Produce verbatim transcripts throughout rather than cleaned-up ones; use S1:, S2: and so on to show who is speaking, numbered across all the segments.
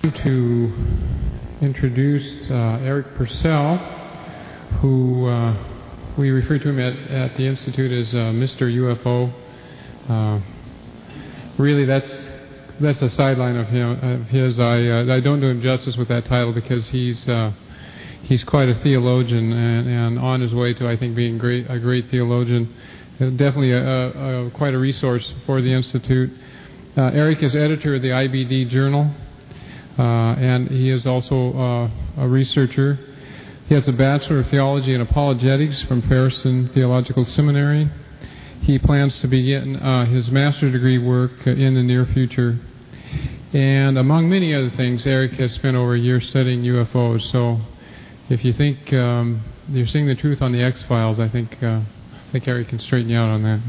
S1: To introduce uh, Eric Purcell, who uh, we refer to him at, at the Institute as uh, Mister U F O. Uh, really, that's that's a sideline of him of his. I uh, I don't do him justice with that title because he's uh, he's quite a theologian and, and on his way to, I think, being great a great theologian. Uh, definitely a, a, a quite a resource for the Institute. Uh, Eric is editor of the I B D Journal. Uh, and he is also uh, a researcher. He has a Bachelor of Theology and Apologetics from Ferguson Theological Seminary. He plans to begin uh, his master's degree work uh, in the near future. And among many other things, Eric has spent over a year studying U F Os. So if you think um, you're seeing the truth on the X-Files, I think, uh, I think Eric can straighten you out on that.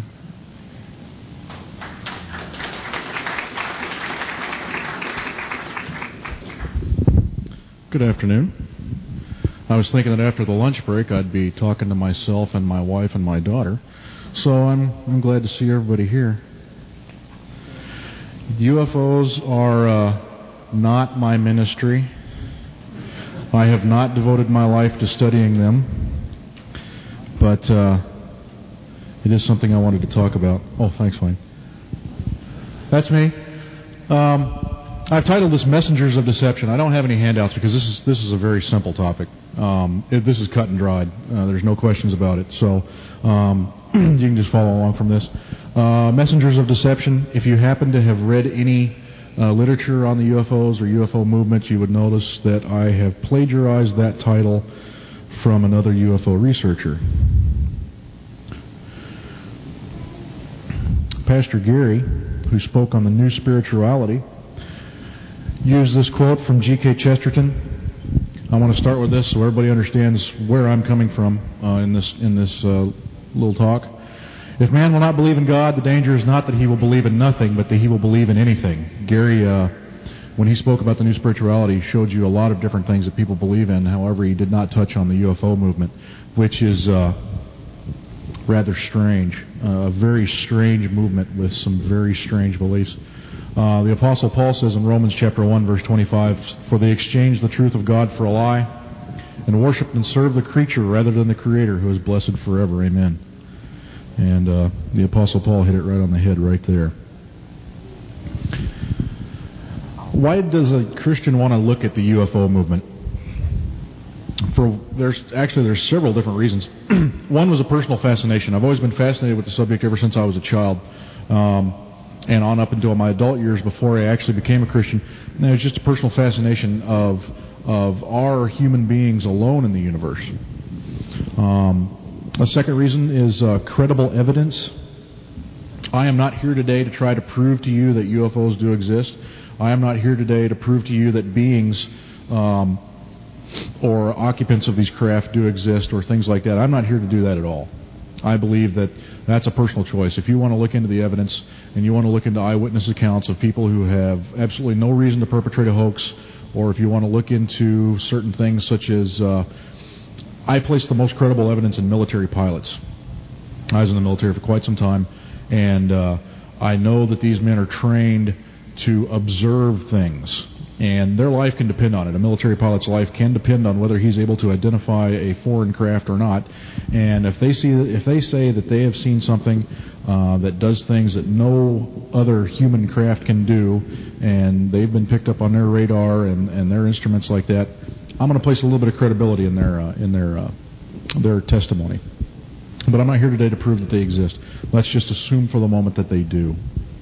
S2: Good afternoon. I was thinking that after the lunch break I'd be talking to myself and my wife and my daughter, so I'm I'm glad to see everybody here. U F Os are uh, not my ministry. I have not devoted my life to studying them, but uh, it is something I wanted to talk about. Oh, thanks, Wayne. That's me. Um... I've titled this "Messengers of Deception." I don't have any handouts because this is this is a very simple topic. Um, it, this is cut and dried. Uh, there's no questions about it. So um, you can just follow along from this. Uh, "Messengers of Deception." If you happen to have read any uh, literature on the U F Os or U F O movement, you would notice that I have plagiarized that title from another U F O researcher. Pastor Gary, who spoke on the New Spirituality, use this quote from G K Chesterton. I want to start with this so everybody understands where I'm coming from uh, in this in this uh, little talk. If man will not believe in God, the danger is not that he will believe in nothing, but that he will believe in anything. Gary, uh, when he spoke about the New Spirituality, showed you a lot of different things that people believe in. However, he did not touch on the U F O movement, which is uh, rather strange. Uh, a very strange movement with some very strange beliefs. Uh, the Apostle Paul says in Romans chapter one, verse twenty-five, "For they exchanged the truth of God for a lie, and worshipped and served the creature rather than the Creator, who is blessed forever. Amen." And uh, the Apostle Paul hit it right on the head right there. Why does a Christian want to look at the U F O movement? For there's actually there's several different reasons. One was a personal fascination. I've always been fascinated with the subject ever since I was a child. Um, and on up until my adult years before I actually became a Christian. And it was just a personal fascination of of our human beings alone in the universe. Um, a second reason is uh, credible evidence. I am not here today to try to prove to you that U F Os do exist. I am not here today to prove to you that beings um, or occupants of these craft do exist or things like that. I'm not here to do that at all. I believe that that's a personal choice. If you want to look into the evidence and you want to look into eyewitness accounts of people who have absolutely no reason to perpetrate a hoax, or if you want to look into certain things such as, uh, I place the most credible evidence in military pilots. I was in the military for quite some time, and uh, I know that these men are trained to observe things. And their life can depend on it. A military pilot's life can depend on whether he's able to identify a foreign craft or not. And if they see, if they say that they have seen something uh, that does things that no other human craft can do, and they've been picked up on their radar and, and their instruments like that, I'm going to place a little bit of credibility in their uh, in their uh, their testimony. But I'm not here today to prove that they exist. Let's just assume for the moment that they do.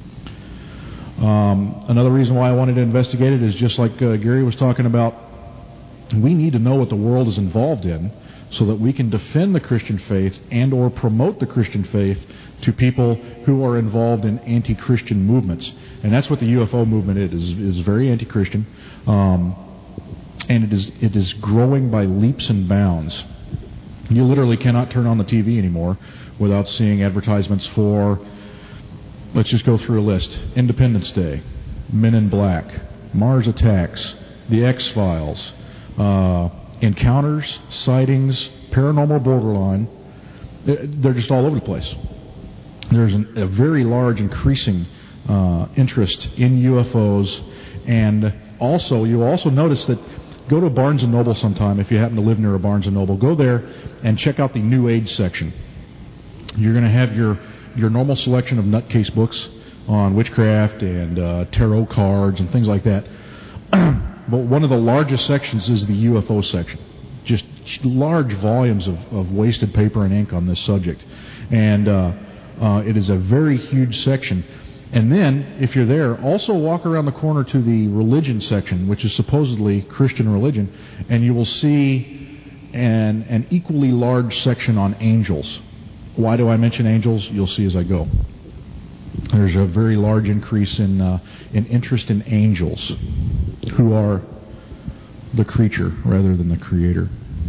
S2: Um, another reason why I wanted to investigate it is just like uh, Gary was talking about, we need to know what the world is involved in so that we can defend the Christian faith and or promote the Christian faith to people who are involved in anti-Christian movements. And that's what the U F O movement is, is, is very anti-Christian. Um, and it is it is growing by leaps and bounds. You literally cannot turn on the T V anymore without seeing advertisements for, let's just go through a list: Independence Day, Men in Black, Mars Attacks, The X-Files, uh, encounters, sightings, paranormal borderline. They're just all over the place. There's an, a very large increasing uh, interest in U F Os, and also, you'll also notice that go to Barnes and Noble sometime if you happen to live near a Barnes and Noble. Go there and check out the New Age section. You're going to have your, your normal selection of nutcase books on witchcraft and uh, tarot cards and things like that. But one of the largest sections is the U F O section. Just large volumes of, of wasted paper and ink on this subject. And uh, uh, it is a very huge section. And then, if you're there, also walk around the corner to the religion section, which is supposedly Christian religion, and you will see an, an equally large section on angels. Why do I mention angels? You'll see as I go. There's a very large increase in, uh, in interest in angels, who are the creature rather than the creator.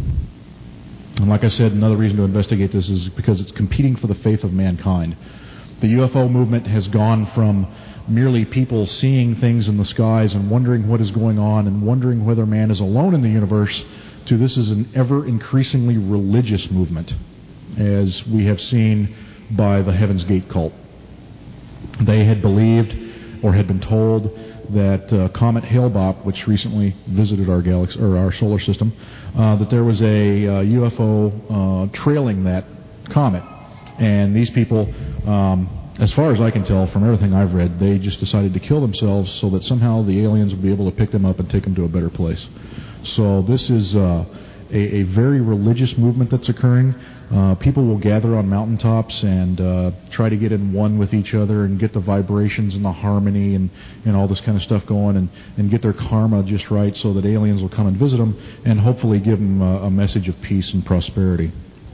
S2: And like I said, another reason to investigate this is because it's competing for the faith of mankind. The U F O movement has gone from merely people seeing things in the skies and wondering what is going on and wondering whether man is alone in the universe to this is an ever-increasingly religious movement, as we have seen by the Heaven's Gate cult. They had believed or had been told that uh, Comet Hale-Bopp, which recently visited our galaxy or our solar system, uh, that there was a uh, U F O uh, trailing that comet. And these people, um, as far as I can tell from everything I've read, they just decided to kill themselves so that somehow the aliens would be able to pick them up and take them to a better place. So this is uh, a, a very religious movement that's occurring. Uh, people will gather on mountaintops and uh, try to get in one with each other and get the vibrations and the harmony and, and all this kind of stuff going and, and get their karma just right so that aliens will come and visit them and hopefully give them a, a message of peace and prosperity.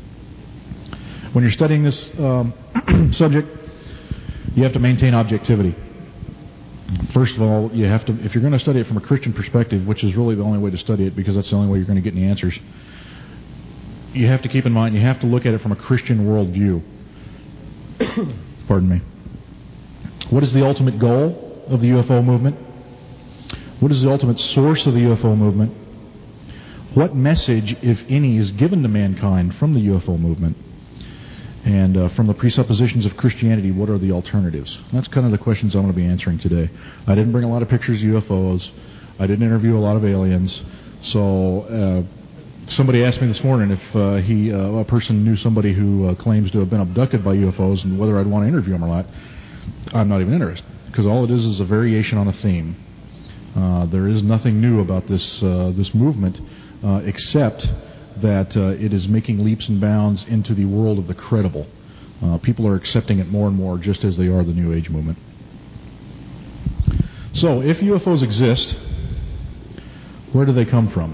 S2: When you're studying this um, subject, you have to maintain objectivity. First of all, you have to, if you're going to study it from a Christian perspective, which is really the only way to study it because that's the only way you're going to get any answers, you have to keep in mind, you have to look at it from a Christian worldview. Pardon me. What is the ultimate goal of the U F O movement? What is the ultimate source of the U F O movement? What message, if any, is given to mankind from the U F O movement? And uh, from the presuppositions of Christianity, what are the alternatives? That's kind of the questions I'm going to be answering today. I didn't bring a lot of pictures of U F Os. I didn't interview a lot of aliens. So uh, somebody asked me this morning if uh, he, uh, a person knew somebody who uh, claims to have been abducted by U F Os and whether I'd want to interview him or not. I'm not even interested, because all it is is a variation on a theme. Uh, there is nothing new about this uh, this movement uh, except that uh, it is making leaps and bounds into the world of the credible. Uh, people are accepting it more and more, just as they are the New Age movement. So, if U F Os exist, where do they come from?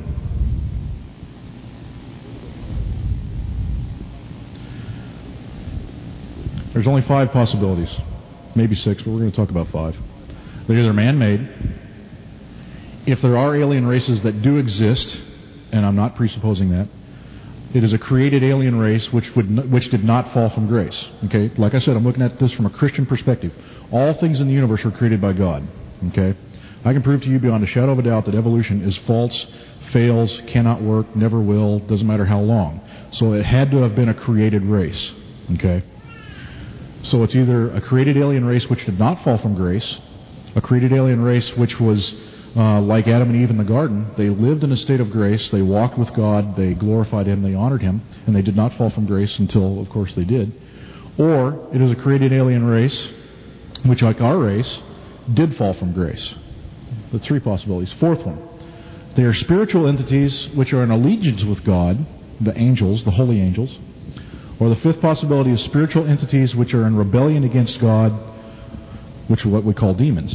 S2: There's only five possibilities, maybe six, but we're going to talk about five. They're either man-made. If there are alien races that do exist, and I'm not presupposing that, it is a created alien race which would n- which did not fall from grace. Okay, like I said, I'm looking at this from a Christian perspective. All things in the universe were created by God. Okay, I can prove to you beyond a shadow of a doubt that evolution is false, fails, cannot work, never will, doesn't matter how long. So it had to have been a created race. Okay, so it's either a created alien race which did not fall from grace, a created alien race which was Uh, like Adam and Eve in the garden. They lived in a state of grace. They walked with God. They glorified Him. They honored Him. And they did not fall from grace until, of course, they did. Or it is a created alien race, which, like our race, did fall from grace. The three possibilities. Fourth one. They are spiritual entities which are in allegiance with God, the angels, the holy angels. Or the fifth possibility is spiritual entities which are in rebellion against God, which are what we call demons.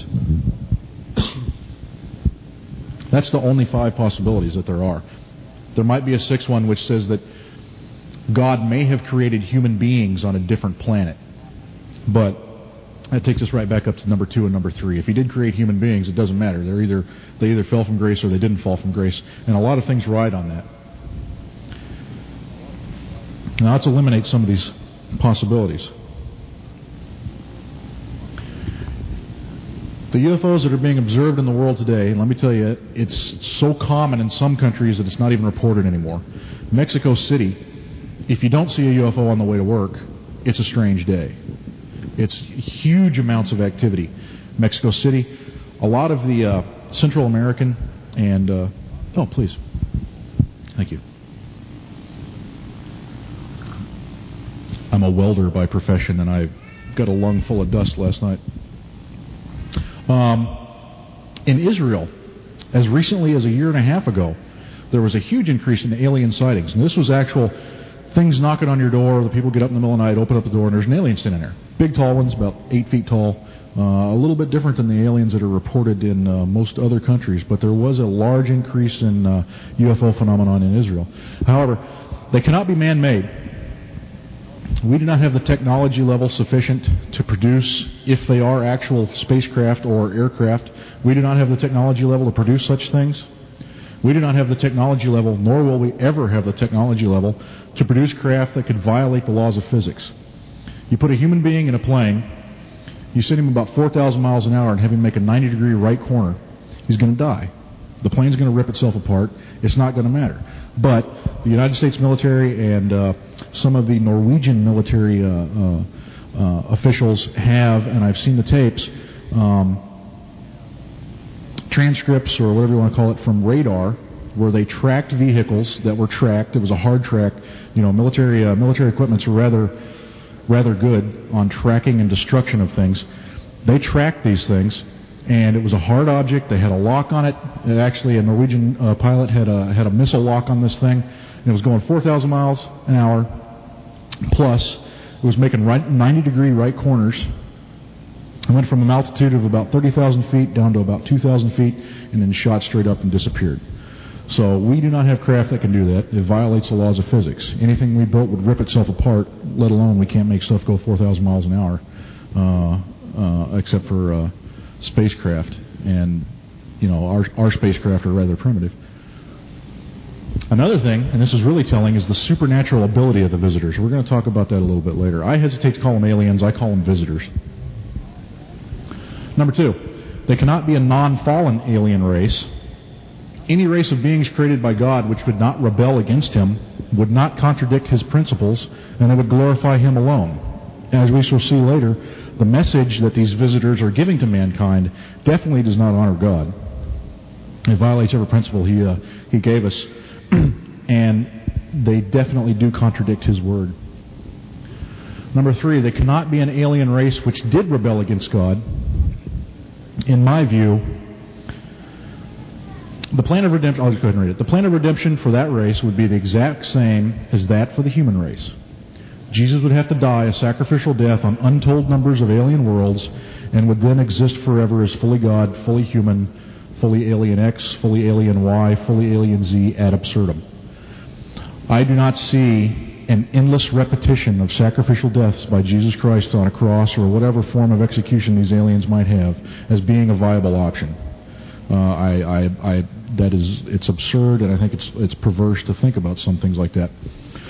S2: That's the only five possibilities that there are. There might be a sixth one which says that God may have created human beings on a different planet. But that takes us right back up to number two and number three. If He did create human beings, it doesn't matter. They're either they either fell from grace or they didn't fall from grace. And a lot of things ride on that. Now let's eliminate some of these possibilities. The U F Os that are being observed in the world today, and let me tell you, it's so common in some countries that it's not even reported anymore. Mexico City, if you don't see a U F O on the way to work, it's a strange day. It's huge amounts of activity. Mexico City, a lot of the uh, Central American and... Uh, oh, please. Thank you. I'm a welder by profession, and I got a lung full of dust last night. Um, in Israel, as recently as a year and a half ago, there was a huge increase in alien sightings. And this was actual things knocking on your door. The people get up in the middle of the night, open up the door, and there's an alien standing there. Big, tall ones, about eight feet tall. Uh, a little bit different than the aliens that are reported in uh, most other countries. But there was a large increase in uh, U F O phenomenon in Israel. However, they cannot be man-made. We do not have the technology level sufficient to produce, if they are actual spacecraft or aircraft, we do not have the technology level to produce such things. We do not have the technology level, nor will we ever have the technology level, to produce craft that could violate the laws of physics. You put a human being in a plane, you send him about four thousand miles an hour and have him make a ninety degree right corner, he's going to die. The plane's going to rip itself apart. It's not going to matter. But the United States military and uh, some of the Norwegian military uh, uh, uh, officials have, and I've seen the tapes, um, transcripts or whatever you want to call it from radar, where they tracked vehicles that were tracked. It was a hard track. You know, military uh, military equipment's rather rather good on tracking and destruction of things. They tracked these things. And it was a hard object. They had a lock on it. It actually, a Norwegian uh, pilot had a had a missile lock on this thing. And it was going four thousand miles an hour. Plus, it was making right, ninety degree right corners. It went from an altitude of about thirty thousand feet down to about two thousand feet, and then shot straight up and disappeared. So we do not have craft that can do that. It violates the laws of physics. Anything we built would rip itself apart, let alone we can't make stuff go four thousand miles an hour, uh, uh, except for... Uh, spacecraft, and you know our our spacecraft are rather primitive. Another thing, and this is really telling, is the supernatural ability of the visitors. We're going to talk about that a little bit later. I hesitate to call them aliens. I call them visitors. Number two, they cannot be a non-fallen alien race. Any race of beings created by God which would not rebel against Him would not contradict His principles, and they would glorify Him alone. As we shall see later, the message that these visitors are giving to mankind definitely does not honor God. It violates every principle He uh, He gave us, and they definitely do contradict His word. Number three, they cannot be an alien race which did rebel against God. In my view, the plan of redemption, I'll just go ahead and read it. The plan of redemption for that race would be the exact same as that for the human race. Jesus would have to die a sacrificial death on untold numbers of alien worlds and would then exist forever as fully God, fully human, fully alien X, fully alien Y, fully alien Z ad absurdum. I do not see an endless repetition of sacrificial deaths by Jesus Christ on a cross or whatever form of execution these aliens might have as being a viable option. Uh, I, I, I, that is, it's absurd, and I think it's it's perverse to think about some things like that.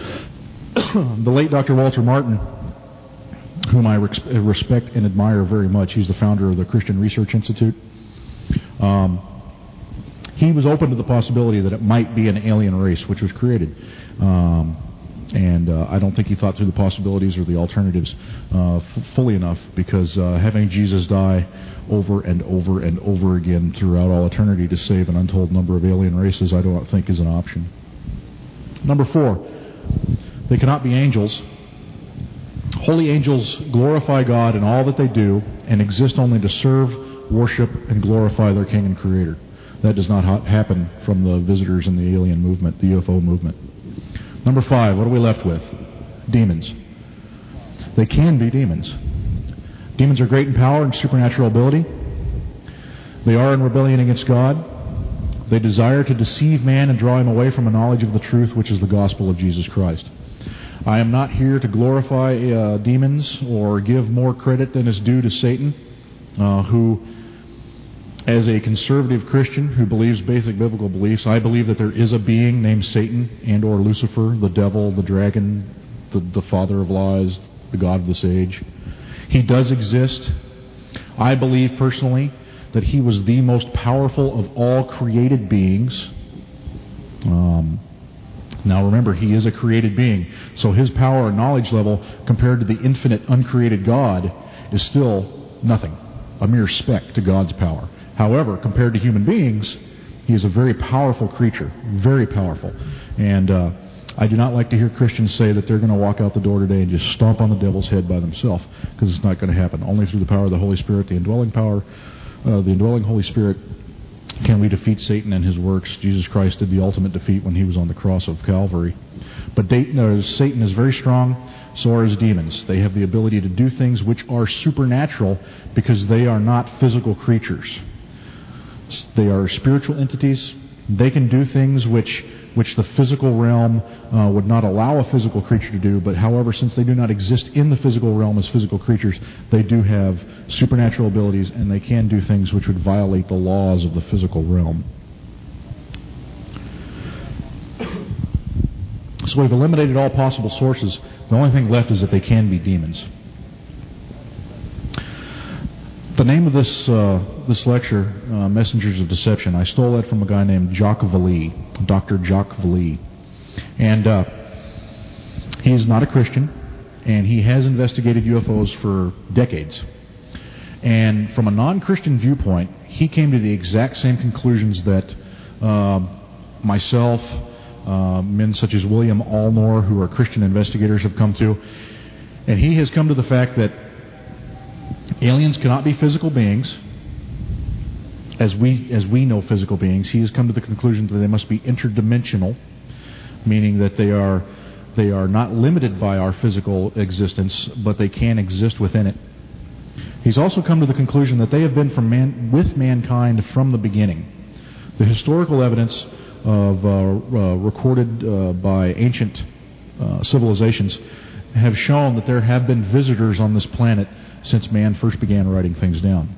S2: The late Doctor Walter Martin, whom I respect and admire very much, he's the founder of the Christian Research Institute. Um, he was open to the possibility that it might be an alien race which was created. Um, and uh, I don't think he thought through the possibilities or the alternatives uh, f- fully enough, because uh, having Jesus die over and over and over again throughout all eternity to save an untold number of alien races, I don't think is an option. Number four, they cannot be angels. Holy angels glorify God in all that they do and exist only to serve, worship, and glorify their King and Creator. That does not ha- happen from the visitors in the alien movement, the U F O movement. Number five, what are we left with? Demons. They can be demons. Demons are great in power and supernatural ability. They are in rebellion against God. They desire to deceive man and draw him away from a knowledge of the truth, which is the gospel of Jesus Christ. I am not here to glorify uh, demons or give more credit than is due to Satan, uh, who, as a conservative Christian who believes basic biblical beliefs, I believe that there is a being named Satan and or Lucifer, the devil, the dragon, the, the father of lies, the god of this age. He does exist. I believe personally that he was the most powerful of all created beings. Um, now remember, he is a created being, so his power and knowledge level compared to the infinite uncreated God is still nothing, a mere speck to God's power. However, compared to human beings, he is a very powerful creature, very powerful. And uh, I do not like to hear Christians say that they're going to walk out the door today and just stomp on the devil's head by themselves, because it's not going to happen. Only through the power of the Holy Spirit, the indwelling power, uh, the indwelling Holy Spirit, can we defeat Satan and his works. Jesus Christ did the ultimate defeat when he was on the cross of Calvary. But de- uh, Satan is very strong, so are his demons. They have the ability to do things which are supernatural because they are not physical creatures. They are spiritual entities. They can do things which which the physical realm uh, would not allow a physical creature to do, but however, since they do not exist in the physical realm as physical creatures, they do have supernatural abilities, and they can do things which would violate the laws of the physical realm. So we've eliminated all possible sources. The only thing left is that they can be demons. The name of this uh, this lecture, uh, Messengers of Deception, I stole that from a guy named Jacques Vallée, Doctor Jacques Vallée. And uh, he is not a Christian, and he has investigated U F Os for decades. And from a non-Christian viewpoint, he came to the exact same conclusions that uh, myself, uh, men such as William Allnor, who are Christian investigators, have come to. And he has come to the fact that aliens cannot be physical beings, as we as we know physical beings. He has come to the conclusion that they must be interdimensional, meaning that they are they are not limited by our physical existence, but they can exist within it. He's also come to the conclusion that they have been from man, with mankind from the beginning. The historical evidence of uh, uh, recorded uh, by ancient uh, civilizations have shown that there have been visitors on this planet since man first began writing things down.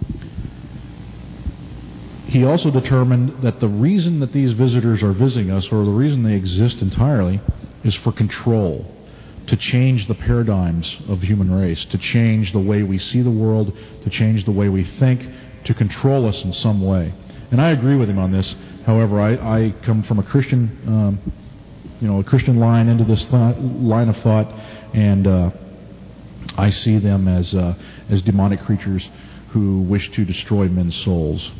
S2: He also determined that the reason that these visitors are visiting us, or the reason they exist entirely, is for control, to change the paradigms of the human race, to change the way we see the world, to change the way we think, to control us in some way. And I agree with him on this. However, I, I come from a Christian, um, you know, a Christian line into this th- line of thought, and uh, I see them as uh, as demonic creatures who wish to destroy men's souls.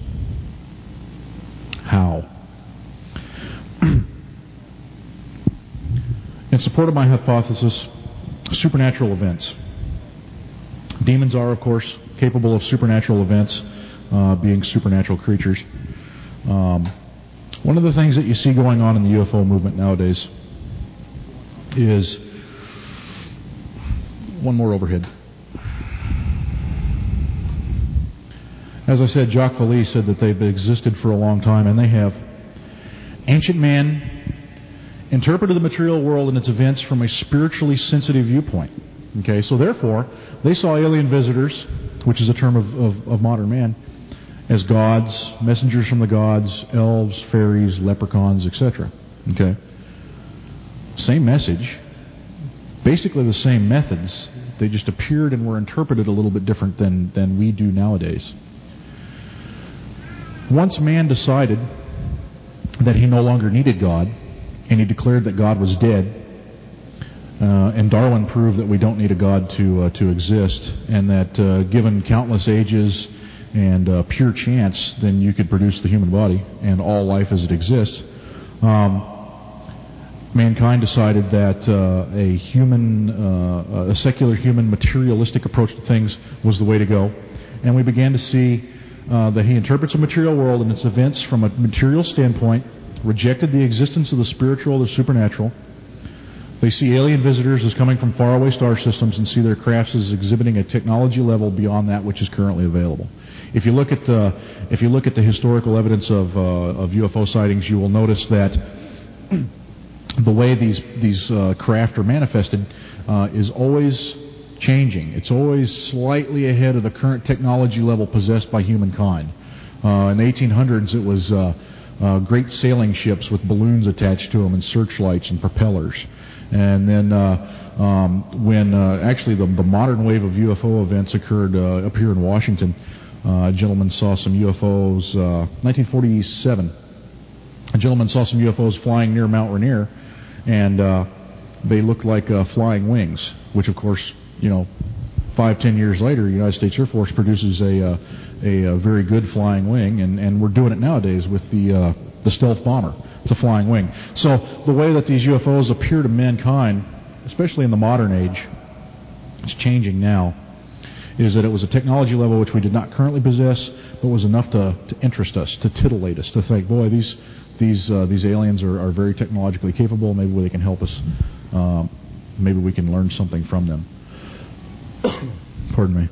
S2: How? In support of my hypothesis, supernatural events. Demons are, of course, capable of supernatural events, uh, being supernatural creatures. Um, one of the things that you see going on in the U F O movement nowadays is... One more overhead. As I said, Jacques Vallée said that they've existed for a long time, and they have. Ancient man interpreted the material world and its events from a spiritually sensitive viewpoint. Okay, so therefore, they saw alien visitors, which is a term of, of, of modern man, as gods, messengers from the gods, elves, fairies, leprechauns, et cetera. Okay, same message. Basically the same methods. They just appeared and were interpreted a little bit different than, than we do nowadays. Once man decided that he no longer needed God, and he declared that God was dead, uh, and Darwin proved that we don't need a God to uh, to exist, and that uh, given countless ages and uh, pure chance, then you could produce the human body and all life as it exists. Um, Mankind decided that uh, a human, uh, a secular human materialistic approach to things was the way to go. And we began to see uh, that he interprets the material world and its events from a material standpoint, rejected the existence of the spiritual or the supernatural. They see alien visitors as coming from faraway star systems and see their crafts as exhibiting a technology level beyond that which is currently available. If you look at uh, if you look at the historical evidence of uh, of U F O sightings, you will notice that the way these these uh, craft are manifested uh, is always changing. It's always slightly ahead of the current technology level possessed by humankind. Uh, in the eighteen hundreds, it was uh, uh, great sailing ships with balloons attached to them and searchlights and propellers. And then uh, um, when uh, actually the, the modern wave of U F O events occurred uh, up here in Washington, uh, a gentleman saw some U F Os, uh, nineteen forty-seven. A gentleman saw some U F Os flying near Mount Rainier, and uh, they looked like uh, flying wings, which of course, you know, five, ten years later, the United States Air Force produces a uh, a, a very good flying wing, and, and we're doing it nowadays with the uh, the stealth bomber. It's a flying wing. So the way that these U F Os appear to mankind, especially in the modern age, it's changing now, is that it was a technology level which we did not currently possess, but was enough to, to interest us, to titillate us, to think, boy, these these uh, these aliens are, are very technologically capable. Maybe they can help us. Um, maybe we can learn something from them. Pardon me.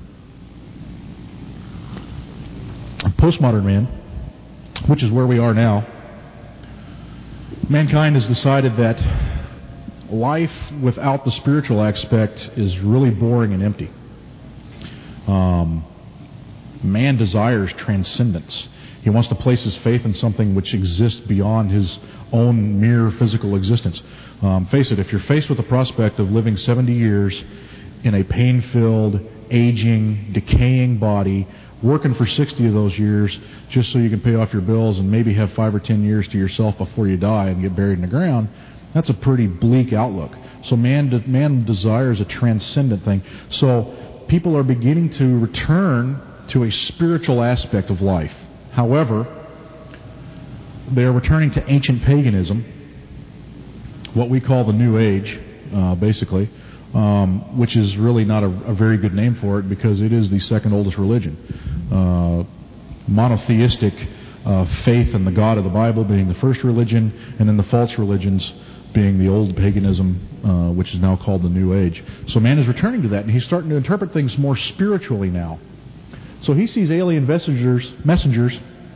S2: Postmodern man, which is where we are now, mankind has decided that life without the spiritual aspect is really boring and empty. Um, man desires transcendence. He wants to place his faith in something which exists beyond his own mere physical existence. Um, face it, if you're faced with the prospect of living seventy years in a pain-filled, aging, decaying body, working for sixty of those years just so you can pay off your bills and maybe have five or ten years to yourself before you die and get buried in the ground, that's a pretty bleak outlook. So man, de- man desires a transcendent thing. So people are beginning to return to a spiritual aspect of life. However, they are returning to ancient paganism, what we call the New Age, uh, basically, um, which is really not a, a very good name for it because it is the second oldest religion. Uh, monotheistic uh, faith in the God of the Bible being the first religion, and then the false religions being the old paganism, uh, which is now called the New Age. So man is returning to that, and he's starting to interpret things more spiritually now. So he sees alien messengers, messengers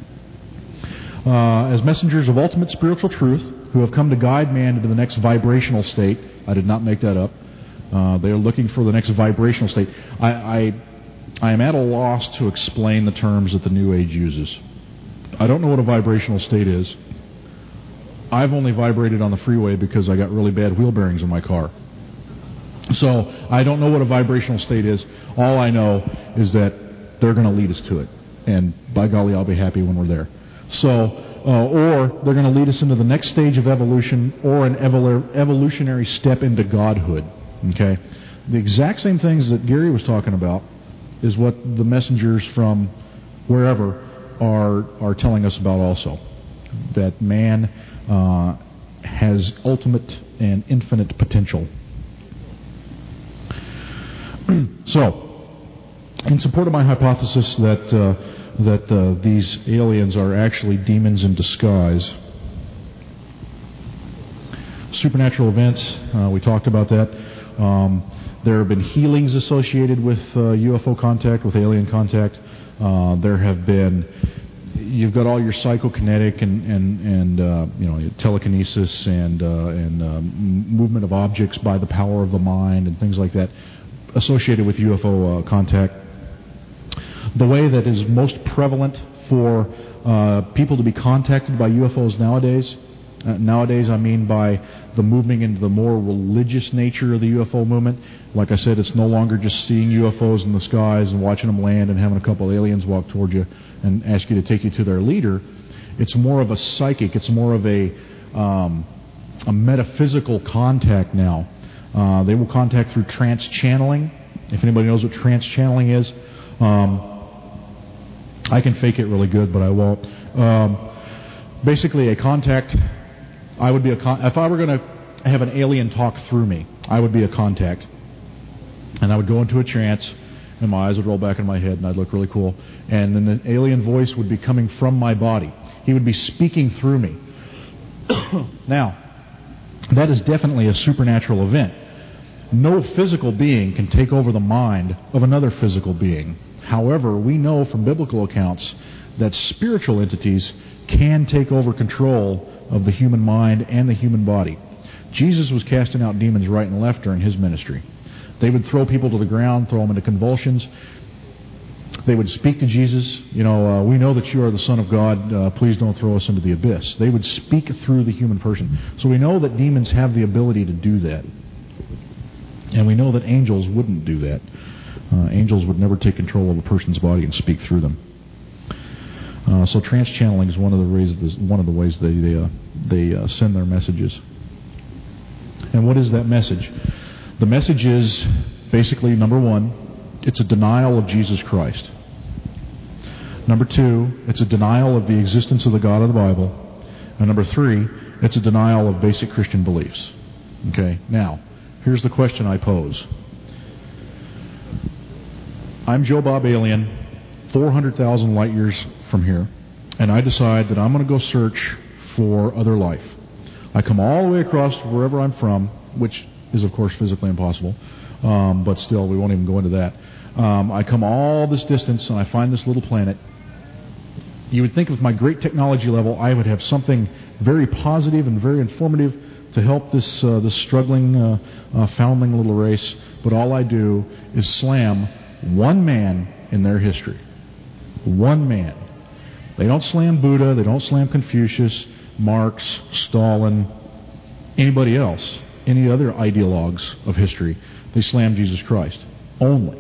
S2: uh, as messengers of ultimate spiritual truth who have come to guide man into the next vibrational state. I did not make that up. Uh, they are looking for the next vibrational state. I, I, I am at a loss to explain the terms that the New Age uses. I don't know what a vibrational state is. I've only vibrated on the freeway because I got really bad wheel bearings in my car. So I don't know what a vibrational state is. All I know is that they're going to lead us to it. And by golly, I'll be happy when we're there. So, uh, or they're going to lead us into the next stage of evolution or an evol- evolutionary step into godhood. Okay? The exact same things that Gary was talking about is what the messengers from wherever are are telling us about also. That man uh, has ultimate and infinite potential. So, in support of my hypothesis that uh, that uh, these aliens are actually demons in disguise, supernatural events, uh, we talked about that. Um, there have been healings associated with uh, U F O contact, with alien contact. Uh, there have been, you've got all your psychokinetic and and and uh, you know telekinesis and uh, and uh, movement of objects by the power of the mind and things like that associated with U F O uh, contact. The way that is most prevalent for uh, people to be contacted by U F Os nowadays, uh, nowadays I mean by the moving into the more religious nature of the U F O movement. Like I said, it's no longer just seeing U F Os in the skies and watching them land and having a couple of aliens walk toward you and ask you to take you to their leader. It's more of a psychic, it's more of a, um, a metaphysical contact now. Uh, they will contact through trance channeling. If anybody knows what trance channeling is, um, I can fake it really good, but I won't. Um, basically, a contact. I would be a con- if I were going to have an alien talk through me, I would be a contact, and I would go into a trance, and my eyes would roll back in my head, and I'd look really cool, and then the alien voice would be coming from my body. He would be speaking through me. Now, that is definitely a supernatural event. No physical being can take over the mind of another physical being. However, we know from biblical accounts that spiritual entities can take over control of the human mind and the human body. Jesus was casting out demons right and left during his ministry. They would throw people to the ground, throw them into convulsions. They would speak to Jesus, you know, uh, we know that you are the Son of God, uh, please don't throw us into the abyss. They would speak through the human person. So we know that demons have the ability to do that. And we know that angels wouldn't do that. Uh, angels would never take control of a person's body and speak through them. Uh, so trance channeling is one of the ways one of the ways they they, uh, they uh, send their messages. And what is that message? The message is basically, number one, it's a denial of Jesus Christ. Number two, it's a denial of the existence of the God of the Bible. And number three, it's a denial of basic Christian beliefs. Okay, now, here's the question I pose. I'm Joe Bob Alien, four hundred thousand light years from here, and I decide that I'm going to go search for other life. I come all the way across wherever I'm from, which is, of course, physically impossible, um, but still, we won't even go into that. Um, I come all this distance, and I find this little planet. You would think with my great technology level, I would have something very positive and very informative to help this uh, this struggling uh, uh, foundling little race, but all I do is slam one man in their history. One man. They don't slam Buddha, they don't slam Confucius, Marx, Stalin, anybody else, any other ideologues of history. They slam Jesus Christ. Only.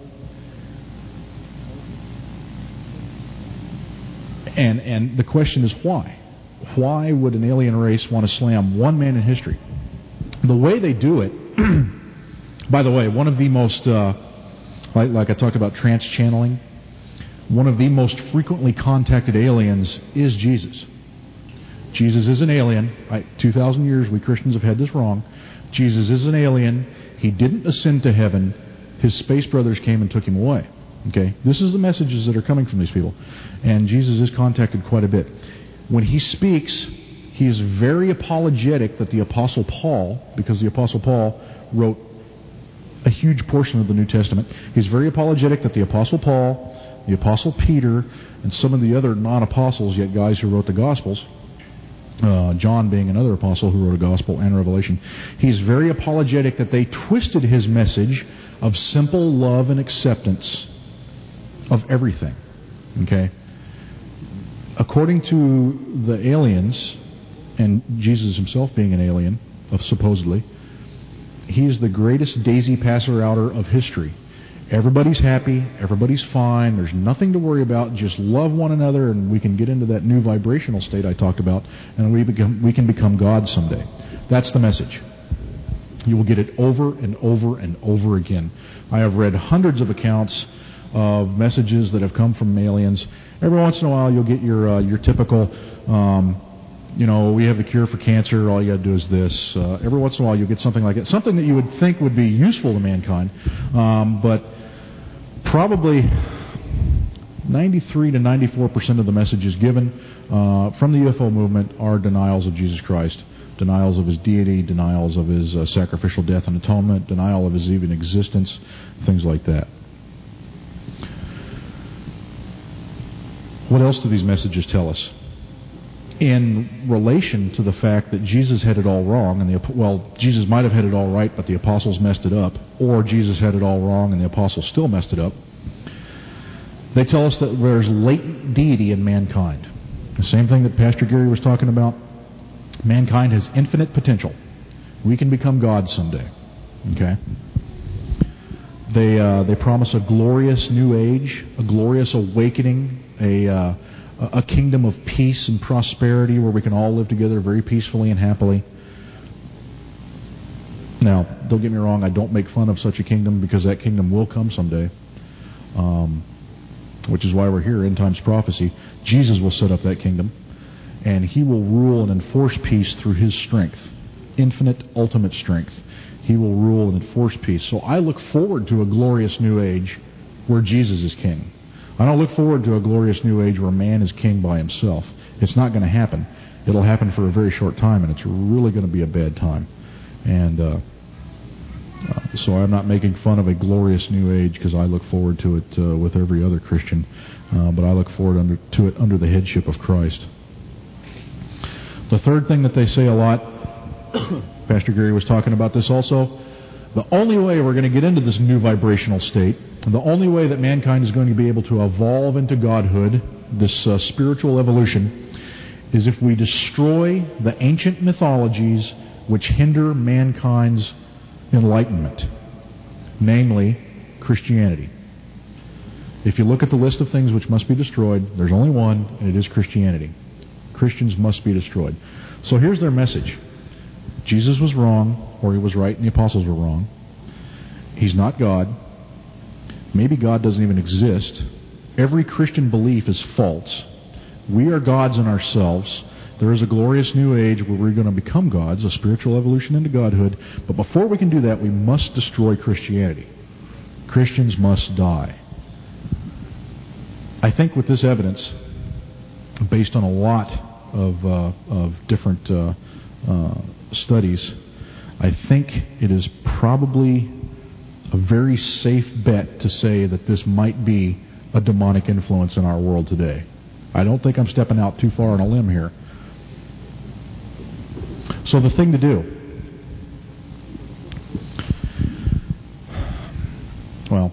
S2: And and the question is why? Why would an alien race want to slam one man in history? The way they do it, by the way, one of the most, uh, like, like I talked about trance channeling, one of the most frequently contacted aliens is Jesus. Jesus is an alien. Right? two thousand years we Christians have had this wrong. Jesus is an alien. He didn't ascend to heaven. His space brothers came and took him away. Okay, this is the messages that are coming from these people. And Jesus is contacted quite a bit. When he speaks, he is very apologetic that the Apostle Paul, because the Apostle Paul wrote a huge portion of the New Testament, he's very apologetic that the Apostle Paul, the Apostle Peter, and some of the other non-apostles, yet guys who wrote the Gospels, uh, John being another apostle who wrote a Gospel and Revelation, he's very apologetic that they twisted his message of simple love and acceptance of everything. Okay? According to the aliens, and Jesus himself being an alien, of supposedly, he is the greatest daisy passer-outer of history. Everybody's happy, everybody's fine, there's nothing to worry about, just love one another, and we can get into that new vibrational state I talked about, and we become we can become God someday. That's the message. You will get it over and over and over again. I have read hundreds of accounts of messages that have come from aliens. Every once in a while, you'll get your uh, your typical, um, you know, we have the cure for cancer. All you got to do is this. Uh, every once in a while, you'll get something like that, something that you would think would be useful to mankind, um, but probably ninety-three to ninety-four percent of the messages given uh, from the U F O movement are denials of Jesus Christ, denials of his deity, denials of his uh, sacrificial death and atonement, denial of his even existence, things like that. What else do these messages tell us? In relation to the fact that Jesus had it all wrong, and the well, Jesus might have had it all right, but the apostles messed it up, or Jesus had it all wrong and the apostles still messed it up, they tell us that there's latent deity in mankind. The same thing that Pastor Gary was talking about. Mankind has infinite potential. We can become God someday. Okay? They uh, they promise a glorious new age, a glorious awakening, a uh, a kingdom of peace and prosperity where we can all live together very peacefully and happily. Now, don't get me wrong, I don't make fun of such a kingdom because that kingdom will come someday, um, which is why we're here, End Times Prophecy. Jesus will set up that kingdom, and he will rule and enforce peace through his strength, infinite, ultimate strength. He will rule and enforce peace. So I look forward to a glorious new age where Jesus is king. I don't look forward to a glorious new age where man is king by himself. It's not going to happen. It'll happen for a very short time, and it's really going to be a bad time. And uh, uh, so I'm not making fun of a glorious new age because I look forward to it uh, with every other Christian, uh, but I look forward under, to it under the headship of Christ. The third thing that they say a lot, Pastor Gary was talking about this also, the only way we're going to get into this new vibrational state, the only way that mankind is going to be able to evolve into godhood, this uh, spiritual evolution, is if we destroy the ancient mythologies which hinder mankind's enlightenment, namely Christianity. If you look at the list of things which must be destroyed, there's only one, and it is Christianity. Christians must be destroyed. So here's their message. Jesus was wrong, or he was right, and the apostles were wrong. He's not God. Maybe God doesn't even exist. Every Christian belief is false. We are gods in ourselves. There is a glorious new age where we're going to become gods, a spiritual evolution into godhood. But before we can do that, we must destroy Christianity. Christians must die. I think with this evidence, based on a lot of, uh, of different uh, uh, studies, I think it is probably a very safe bet to say that this might be a demonic influence in our world today. I don't think I'm stepping out too far on a limb here. So the thing to do, well,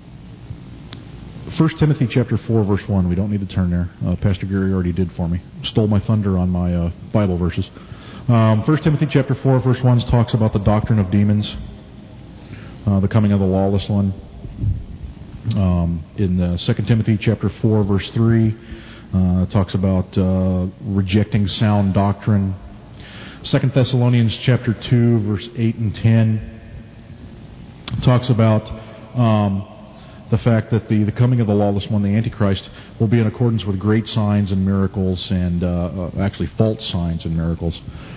S2: First Timothy chapter four, verse one. We don't need to turn there. Uh, Pastor Gary already did for me. Stole my thunder on my uh, Bible verses. Um, First Timothy chapter four, verse one talks about the doctrine of demons, uh, the coming of the lawless one. Um, in uh, Second Timothy chapter four, verse three, uh, it talks about uh, rejecting sound doctrine. Second Thessalonians chapter two, verse eight and ten talks about um, the fact that the, the coming of the lawless one, the Antichrist, will be in accordance with great signs and miracles, and uh, uh, actually false signs and miracles.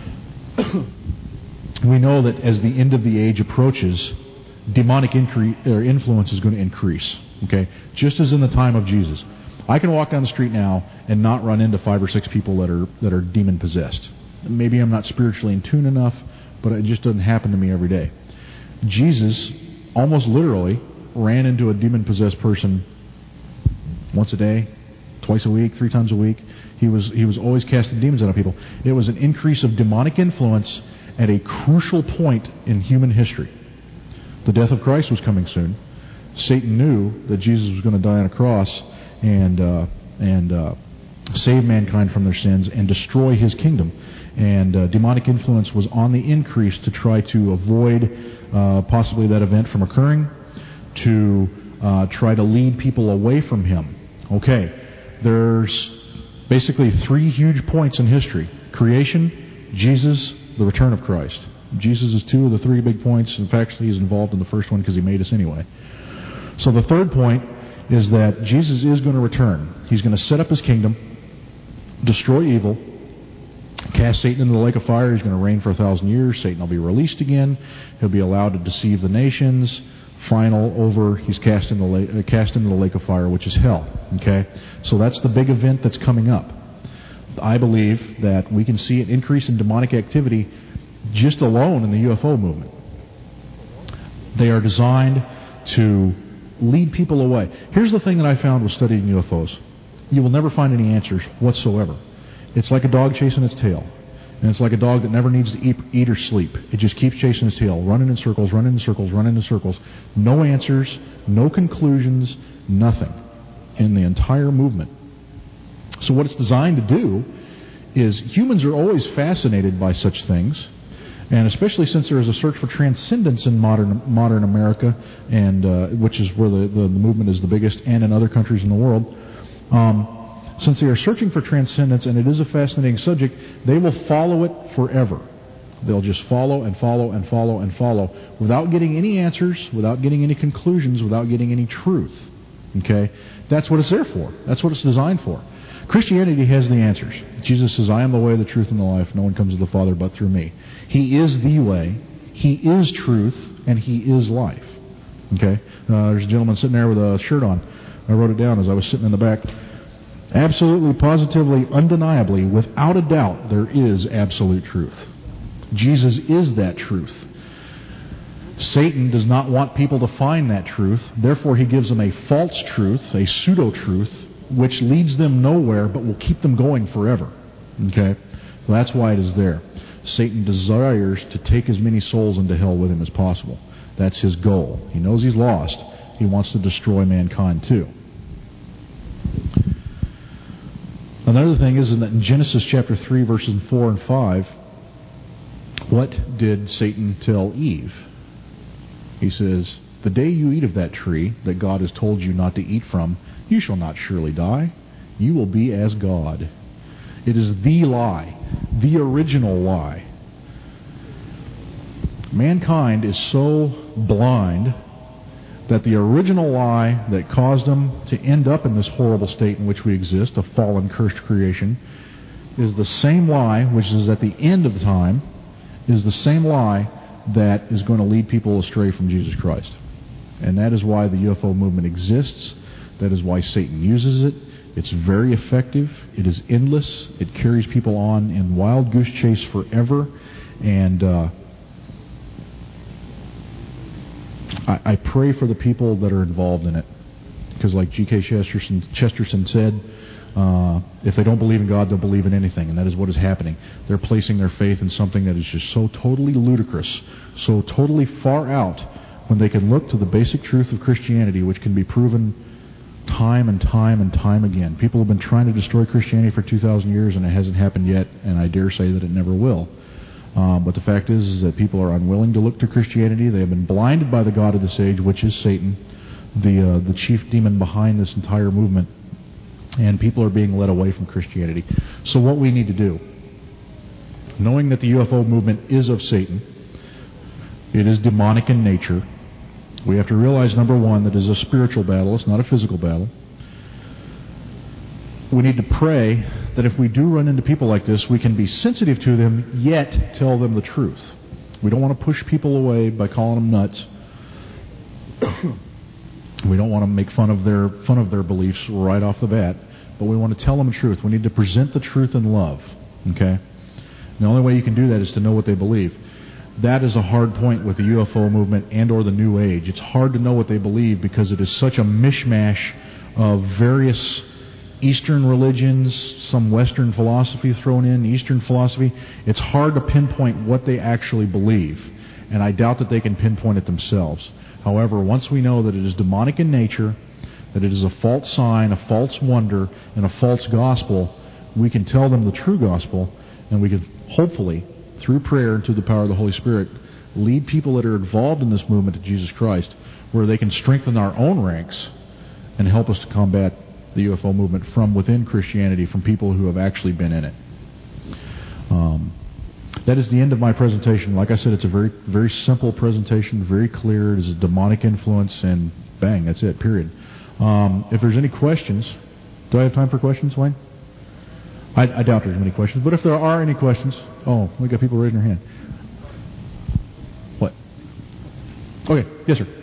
S2: We know that as the end of the age approaches, demonic incre- or influence is going to increase. Okay, just as in the time of Jesus, I can walk down the street now and not run into five or six people that are that are demon possessed. Maybe I'm not spiritually in tune enough, but it just doesn't happen to me every day. Jesus almost literally ran into a demon-possessed person once a day, twice a week, three times a week. He was he was always casting demons out of people. It was an increase of demonic influence at a crucial point in human history. The death of Christ was coming soon. Satan knew that Jesus was going to die on a cross and uh, and uh, save mankind from their sins and destroy his kingdom. And uh, demonic influence was on the increase to try to avoid uh, possibly that event from occurring, to uh, try to lead people away from him. Okay, there's basically three huge points in history: creation, Jesus, the return of Christ. Jesus is two of the three big points. In fact, he's involved in the first one because he made us anyway. So the third point is that Jesus is going to return. He's going to set up his kingdom, destroy evil, cast Satan into the lake of fire. He's going to reign for a thousand years. Satan will be released again. He'll be allowed to deceive the nations. Final over, he's cast into the lake, uh, cast into the lake of fire, which is hell. Okay, so that's the big event that's coming up. I believe that we can see an increase in demonic activity just alone in the U F O movement. They are designed to lead people away. Here's the thing that I found with studying U F Os. You will never find any answers whatsoever. It's like a dog chasing its tail. And it's like a dog that never needs to eat, eat or sleep. It just keeps chasing its tail, running in circles, running in circles, running in circles. No answers, no conclusions, nothing in the entire movement. So what it's designed to do is humans are always fascinated by such things, and especially since there is a search for transcendence in modern modern America, and uh, which is where the, the, the movement is the biggest, and in other countries in the world. Um, Since they are searching for transcendence, and it is a fascinating subject, they will follow it forever. They'll just follow and follow and follow and follow without getting any answers, without getting any conclusions, without getting any truth. Okay? That's what it's there for. That's what it's designed for. Christianity has the answers. Jesus says, I am the way, the truth, and the life. No one comes to the Father but through me. He is the way. He is truth, and He is life. Okay? Uh, there's a gentleman sitting there with a shirt on. I wrote it down as I was sitting in the back. Absolutely, positively, undeniably, without a doubt, there is absolute truth. Jesus is that truth. Satan does not want people to find that truth. Therefore, he gives them a false truth, a pseudo-truth, which leads them nowhere but will keep them going forever. Okay? So that's why it is there. Satan desires to take as many souls into hell with him as possible. That's his goal. He knows he's lost. He wants to destroy mankind too. Another thing is that in Genesis chapter three, verses four and five, what did Satan tell Eve? He says, the day you eat of that tree that God has told you not to eat from, you shall not surely die. You will be as God. It is the lie, the original lie. Mankind is so blind that the original lie that caused them to end up in this horrible state in which we exist, a fallen, cursed creation, is the same lie, which is at the end of time, is the same lie that is going to lead people astray from Jesus Christ. And that is why the U F O movement exists. That is why Satan uses it. It's very effective. It is endless. It carries people on in wild goose chase forever. And uh, I, I pray for the people that are involved in it. Because like G K Chesterton, Chesterton said, uh, if they don't believe in God, they'll believe in anything. And that is what is happening. They're placing their faith in something that is just so totally ludicrous, so totally far out, when they can look to the basic truth of Christianity, which can be proven time and time and time again. People have been trying to destroy Christianity for two thousand years, and it hasn't happened yet, and I dare say that it never will. Um, but the fact is, is that people are unwilling to look to Christianity. They have been blinded by the god of this age, which is Satan, the uh, the chief demon behind this entire movement, and people are being led away from Christianity. So what we need to do, knowing that the U F O movement is of Satan, it is demonic in nature, we have to realize, number one, that it is a spiritual battle. It's not a physical battle. We need to pray that if we do run into people like this, we can be sensitive to them, yet tell them the truth. We don't want to push people away by calling them nuts. We don't want to make fun of their fun of their beliefs right off the bat, but we want to tell them the truth. We need to present the truth in love. Okay? And the only way you can do that is to know what they believe. That is a hard point with the U F O movement and or the New Age. It's hard to know what they believe because it is such a mishmash of various Eastern religions, some Western philosophy thrown in, Eastern philosophy. It's hard to pinpoint what they actually believe, and I doubt that they can pinpoint it themselves. However, once we know that it is demonic in nature, that it is a false sign, a false wonder, and a false gospel, we can tell them the true gospel, and we can hopefully, through prayer and through the power of the Holy Spirit, lead people that are involved in this movement to Jesus Christ, where they can strengthen our own ranks and help us to combat the U F O movement from within Christianity, from people who have actually been in it. Um, that is the end of my presentation. Like I said, it's a very, very simple presentation, very clear. It is a demonic influence, and bang, that's it, period. Um, if there's any questions, do I have time for questions, Wayne? I, I doubt there's many questions, but if there are any questions... Oh, we got people raising their hand. What? Okay, yes, sir.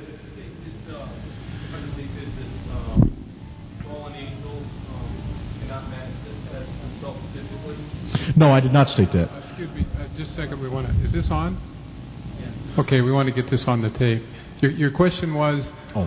S2: No, I did not state that.
S1: Uh, excuse me, uh, just a second. We want to. Is this on? Yeah. Okay, we want to get this on the tape. Your, your question was.
S2: Oh.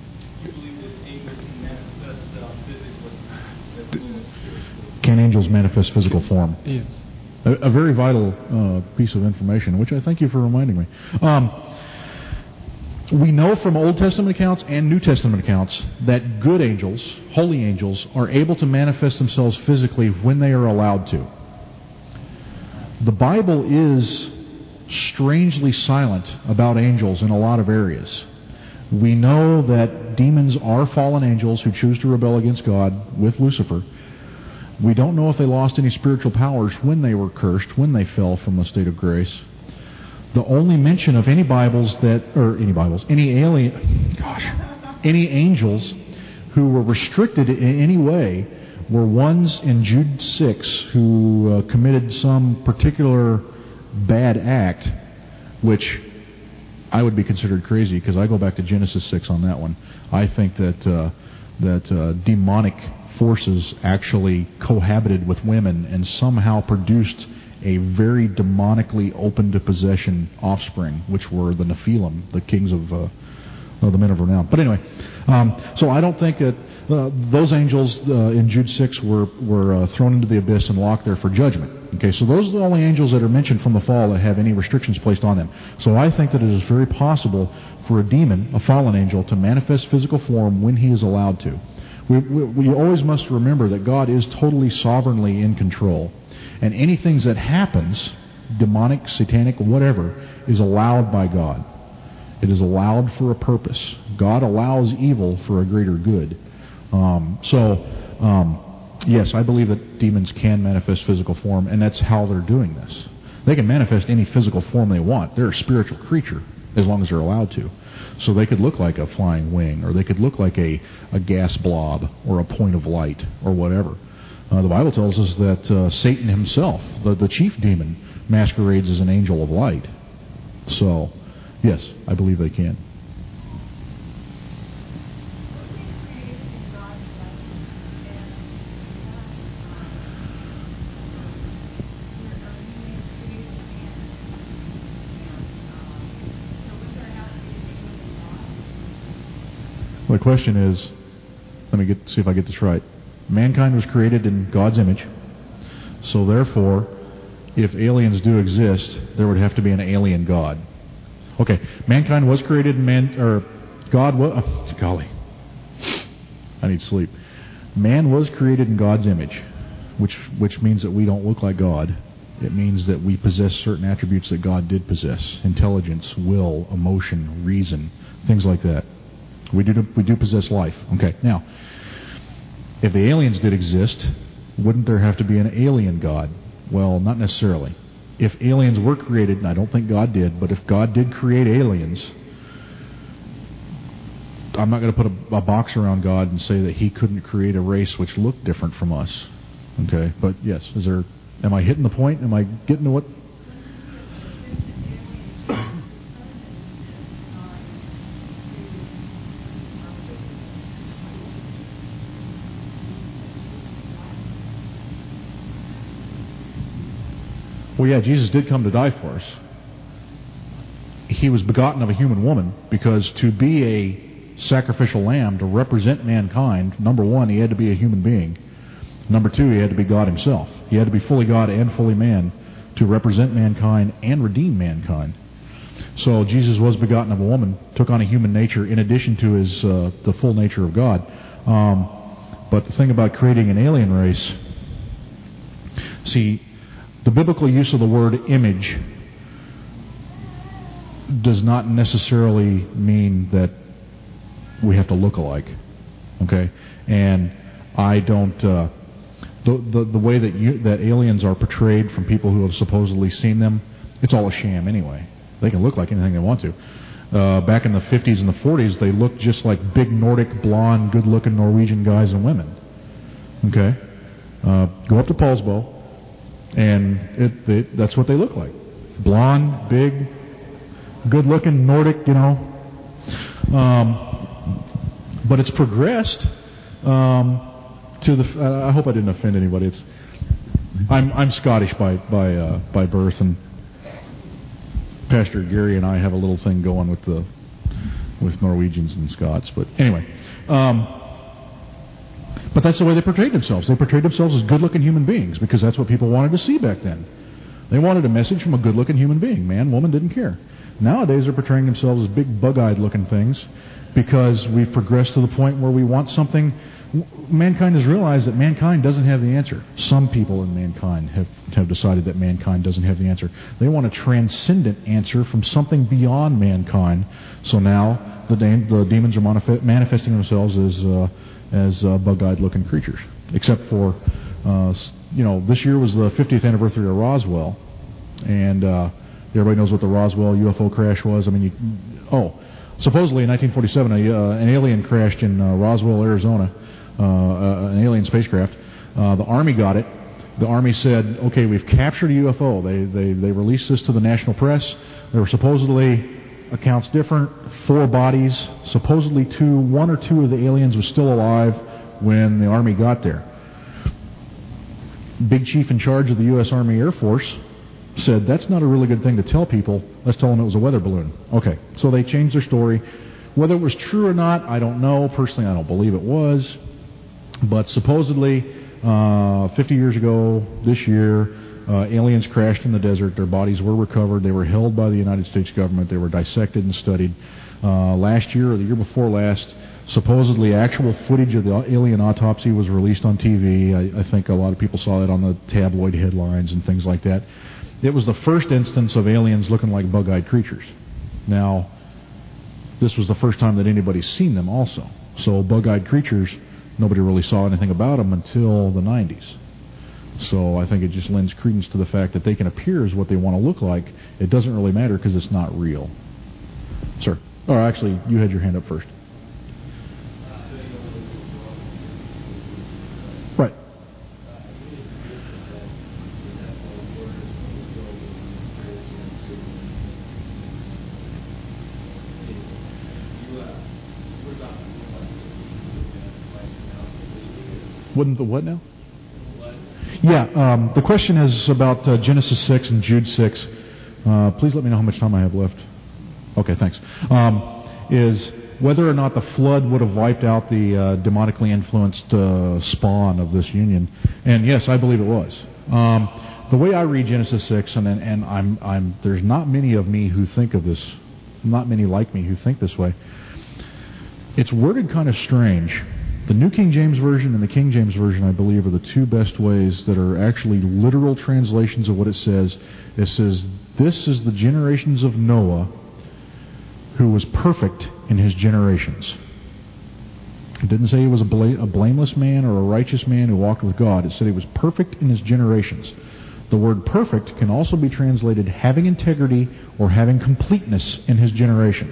S2: Can angels manifest physical form?
S1: Yes.
S2: A, a very vital uh, piece of information, which I thank you for reminding me. Um, we know from Old Testament accounts and New Testament accounts that good angels, holy angels, are able to manifest themselves physically when they are allowed to. The Bible is strangely silent about angels in a lot of areas. We know that demons are fallen angels who choose to rebel against God with Lucifer. We don't know if they lost any spiritual powers when they were cursed, when they fell from a state of grace. The only mention of any Bibles that, or any Bibles, any alien, gosh, any angels who were restricted in any way were ones in Jude six who uh, committed some particular bad act, which I would be considered crazy because I go back to Genesis six on that one. I think that uh, that uh, demonic forces actually cohabited with women and somehow produced a very demonically open to possession offspring, which were the Nephilim, the kings of uh, uh, the men of renown. But anyway, um, so I don't think that uh, those angels uh, in Jude six were were uh, thrown into the abyss and locked there for judgment. Okay, so those are the only angels that are mentioned from the fall that have any restrictions placed on them. So I think that it is very possible for a demon, a fallen angel, to manifest physical form when he is allowed to. We, we, we always must remember that God is totally sovereignly in control. And anything that happens, demonic, satanic, whatever, is allowed by God. It is allowed for a purpose. God allows evil for a greater good. Um, so, um, yes, I believe that demons can manifest physical form, and that's how they're doing this. They can manifest any physical form they want. They're a spiritual creature. as long as they're allowed to. So they could look like a flying wing, or they could look like a, a gas blob, or a point of light, or whatever. Uh, the Bible tells us that uh, Satan himself, the, the chief demon, masquerades as an angel of light. So, yes, I believe they can. The question is, let me get see if I get this right. Mankind was created in God's image, so therefore, if aliens do exist, there would have to be an alien God. Okay, mankind was created in man, or God was, oh, golly, I need sleep. Man was created in God's image, which which means that we don't look like God. It means that we possess certain attributes that God did possess: intelligence, will, emotion, reason, things like that. We do we do possess life. Okay, now, if the aliens did exist, wouldn't there have to be an alien God? Well, not necessarily. If aliens were created, and I don't think God did, but if God did create aliens, I'm not going to put a, a box around God and say that He couldn't create a race which looked different from us. Okay, but yes, is there? Am I hitting the point? Am I getting to what? Well, yeah, Jesus did come to die for us. He was begotten of a human woman, because to be a sacrificial lamb, to represent mankind, number one, he had to be a human being. Number two, he had to be God himself. He had to be fully God and fully man to represent mankind and redeem mankind. So Jesus was begotten of a woman, took on a human nature in addition to his uh, the full nature of God. Um, but the thing about creating an alien race, see, the biblical use of the word image does not necessarily mean that we have to look alike. Okay? And I don't... Uh, the, the the way that you, that aliens are portrayed from people who have supposedly seen them, it's all a sham anyway. They can look like anything they want to. Uh, back in the fifties and the forties, they looked just like big Nordic, blonde, good-looking Norwegian guys and women. Okay? Uh, go up to Paulsbo, and it, it, that's what they look like. Blonde, big, good-looking, Nordic, you know. Um, but it's progressed um, to the... Uh, I hope I didn't offend anybody. It's I'm I'm Scottish by by uh, by birth, and Pastor Gary and I have a little thing going with the with Norwegians and Scots. But anyway... Um, But that's the way they portrayed themselves. They portrayed themselves as good-looking human beings because that's what people wanted to see back then. They wanted a message from a good-looking human being. Man, woman, didn't care. Nowadays, they're portraying themselves as big, bug-eyed looking things because we've progressed to the point where we want something. Mankind has realized that mankind doesn't have the answer. Some people in mankind have, have decided that mankind doesn't have the answer. They want a transcendent answer from something beyond mankind. So now the, de- the demons are manif- manifesting themselves as... Uh, as uh, bug-eyed looking creatures, except for, uh, you know, this year was the fiftieth anniversary of Roswell, and uh, everybody knows what the Roswell U F O crash was. I mean, you, oh, supposedly in nineteen forty-seven, a, uh, an alien crashed in uh, Roswell, Arizona, uh, uh, an alien spacecraft. Uh, the Army got it. The Army said, okay, we've captured a U F O. They, they, they released this to the national press. There were supposedly... accounts different, four bodies, supposedly two, one or two of the aliens was still alive when the Army got there. Big chief in charge of the U S Army Air Force said, that's not a really good thing to tell people. Let's tell them it was a weather balloon. Okay, so they changed their story. Whether it was true or not, I don't know. Personally, I don't believe it was. But supposedly, uh, fifty years ago, this year, Uh, aliens crashed in the desert. Their bodies were recovered. They were held by the United States government. They were dissected and studied. Uh, last year or the year before last, supposedly actual footage of the alien autopsy was released on T V. I, I think a lot of people saw that on the tabloid headlines and things like that. It was the first instance of aliens looking like bug-eyed creatures. Now, this was the first time that anybody's seen them also. So bug-eyed creatures, nobody really saw anything about them until the nineties. So I think it just lends credence to the fact that they can appear as what they want to look like. It doesn't really matter because it's not real. Sir. Or actually, you had your hand up first. Right. Wouldn't the what now? Yeah, um, the question is about uh, Genesis six and Jude six. Uh, please let me know how much time I have left. Okay, thanks. Um, is whether or not the flood would have wiped out the uh, demonically influenced uh, spawn of this union. And yes, I believe it was. Um, the way I read Genesis six, and and I'm I'm there's not many of me who think of this, not many like me who think this way. It's worded kind of strange. The New King James Version and the King James Version, I believe, are the two best ways that are actually literal translations of what it says. It says, "This is the generations of Noah, who was perfect in his generations." It didn't say he was a, bla- a blameless man or a righteous man who walked with God. It said he was perfect in his generations. The word perfect can also be translated having integrity or having completeness in his generations.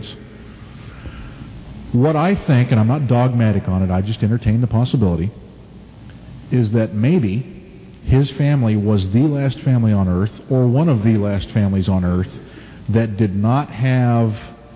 S2: What I think, and I'm not dogmatic on it, I just entertain the possibility, is that maybe his family was the last family on earth, or one of the last families on earth, that did not have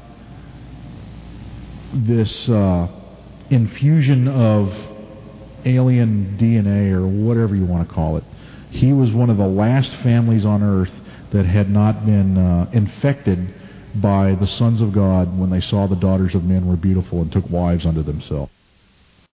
S2: this uh, infusion of alien D N A, or whatever you want to call it. He was one of the last families on earth that had not been uh, infected by the sons of God when they saw the daughters of men were beautiful and took wives unto themselves.